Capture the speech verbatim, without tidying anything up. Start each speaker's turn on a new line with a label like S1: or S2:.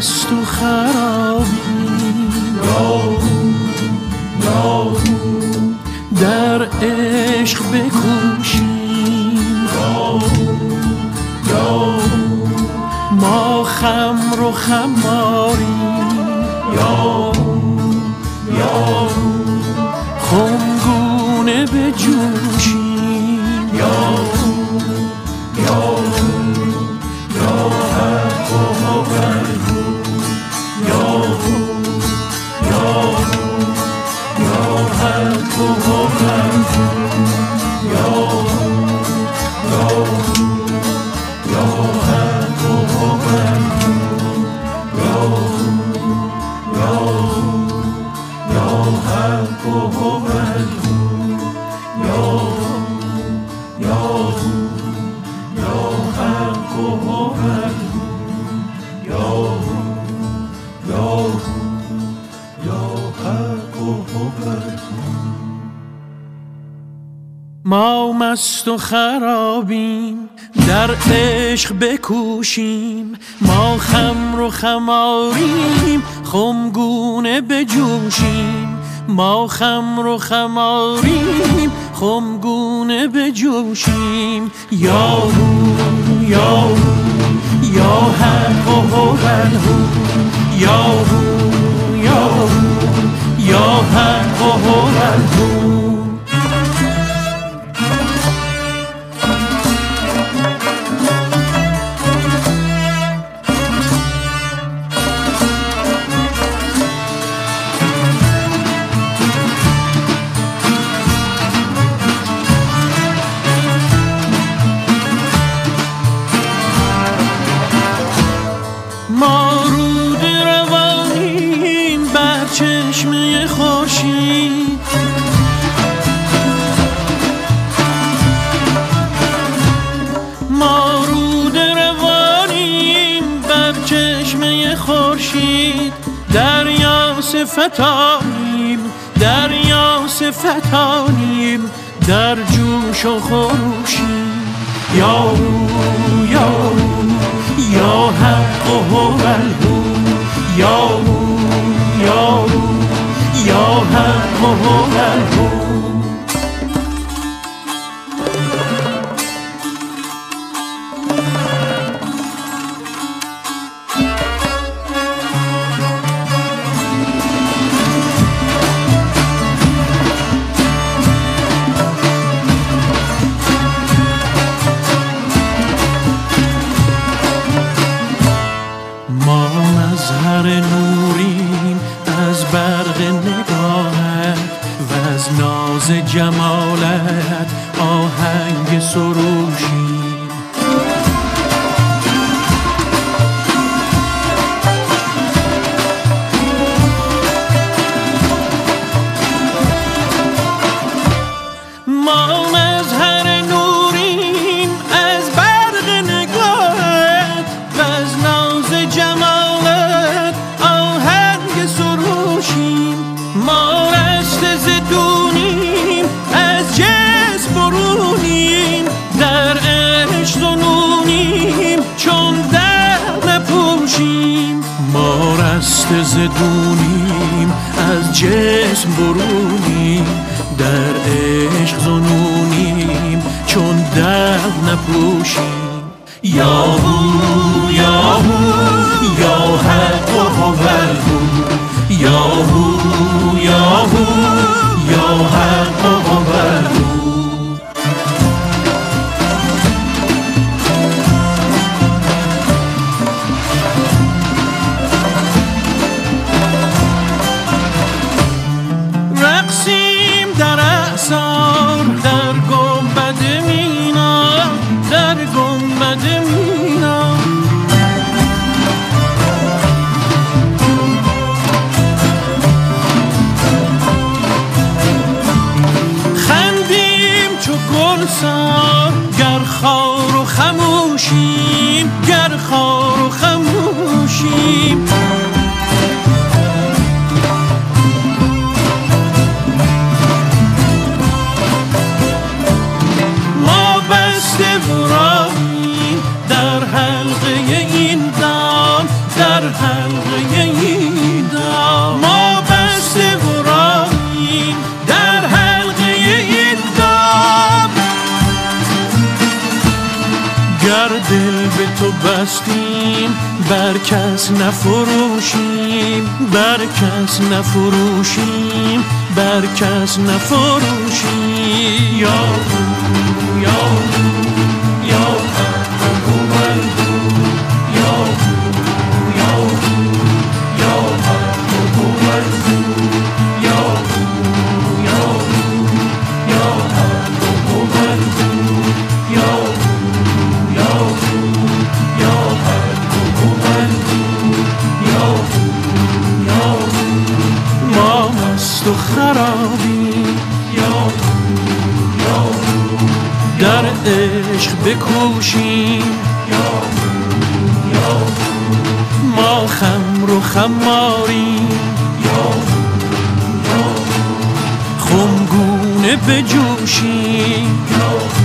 S1: مست و خرابیم، در عشق بکوشیم، ما خمر و خماریم، خمگونه بجوشیم، ما مست و خرابیم، در عشق بکوشیم، ما خمر و خماریم، خمگونه بجوشیم، ما خمر و خماریم، خمگونه بجوشیم. یا هو یا هو یا حق و هو یا هو یا هو یا حق و هو. ما رود روانیم بر چشمه خورشید، ما رود روانیم بر چشمه خورشید، دریا صفتانیم دریا صفتانیم در جوش و خروشیم. یا هو یا هو یا حق و هو یا هو یا هو یا حق و هو. ما مظهر نوریم از برق نگاهت و از ناز جمالت آهنگ سروشیم. ما مظهر نوریم از برق نگاهت و از ناز جمالت آهنگ سروشیم. ما رشته زدونیم از جسم برونیم، در عشق زنونیم چون در نپوشیم. ما رشته زدونیم از جسم برونیم، در عشق زنونیم چون در نپوشیم. یا هو یا هو یا حق و هو یا هو یا هو یا حق و هو. رقصیم در اعصار در گنبد مینا، در گنبد مینا. خندیم چو گلزار گر خار و خموشیم، گر خار و خموشیم. در حلقه این دام، در حلقه ایدا، ما بسته و راهیم در حلقه ایدا. گر دل به تو بستیم بر کس نفروشیم، بر کس نفروشیم، بر کس نفروشیم. یا یا یا تو خرابی در عشق بکوشیم، ما خمر و خماریم، خمگونه بجوشیم.